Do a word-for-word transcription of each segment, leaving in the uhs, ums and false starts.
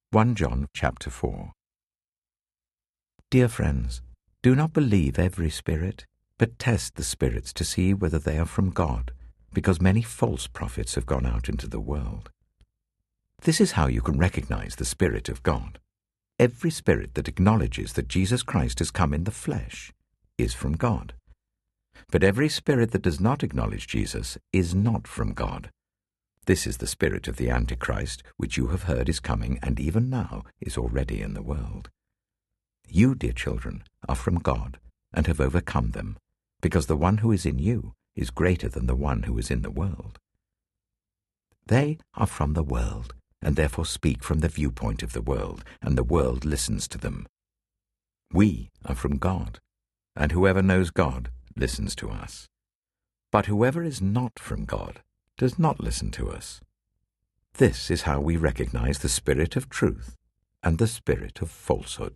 First John chapter four. Dear friends, do not believe every spirit, but test the spirits to see whether they are from God, because many false prophets have gone out into the world. This is how you can recognize the Spirit of God. Every spirit that acknowledges that Jesus Christ has come in the flesh is from God. But every spirit that does not acknowledge Jesus is not from God. This is the spirit of the Antichrist, which you have heard is coming and even now is already in the world. You, dear children, are from God and have overcome them, because the one who is in you is greater than the one who is in the world. They are from the world, and therefore speak from the viewpoint of the world, and the world listens to them. We are from God, and whoever knows God listens to us. But whoever is not from God does not listen to us. This is how we recognize the spirit of truth and the spirit of falsehood.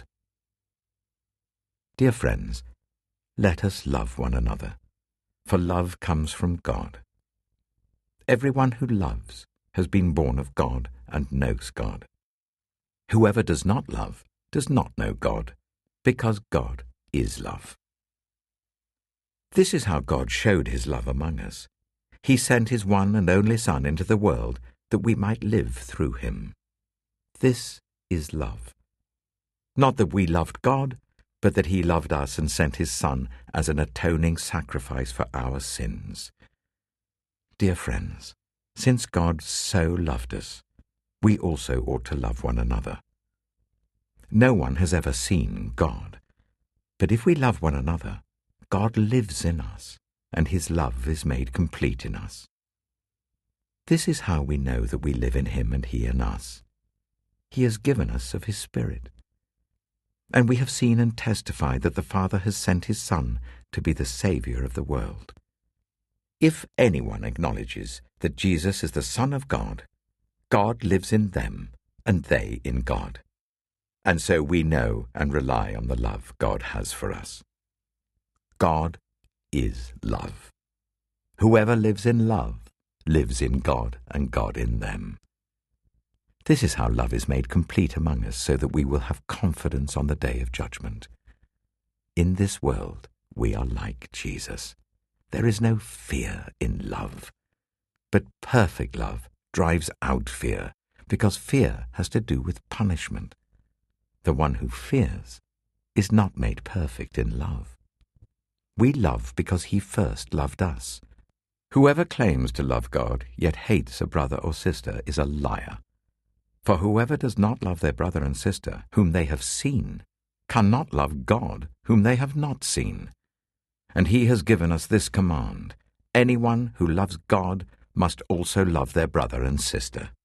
Dear friends, let us love one another, for love comes from God. Everyone who loves has been born of God and knows God. Whoever does not love does not know God, because God is love. This is how God showed his love among us. He sent his one and only Son into the world that we might live through him. This is love. Not that we loved God, but that he loved us and sent his Son as an atoning sacrifice for our sins. Dear friends, since God so loved us, we also ought to love one another. No one has ever seen God, but if we love one another, God lives in us, and his love is made complete in us. This is how we know that we live in him and he in us. He has given us of his Spirit. And we have seen and testified that the Father has sent his Son to be the Saviour of the world. If anyone acknowledges that Jesus is the Son of God, God lives in them, and they in God. And so we know and rely on the love God has for us. God is love. Whoever lives in love lives in God and God in them. This is how love is made complete among us, so that we will have confidence on the day of judgment. In this world we are like Jesus. There is no fear in love. But perfect love drives out fear, because fear has to do with punishment. The one who fears is not made perfect in love. We love because he first loved us. Whoever claims to love God, yet hates a brother or sister, is a liar. For whoever does not love their brother and sister, whom they have seen, cannot love God, whom they have not seen. And he has given us this command: anyone who loves God must also love their brother and sister.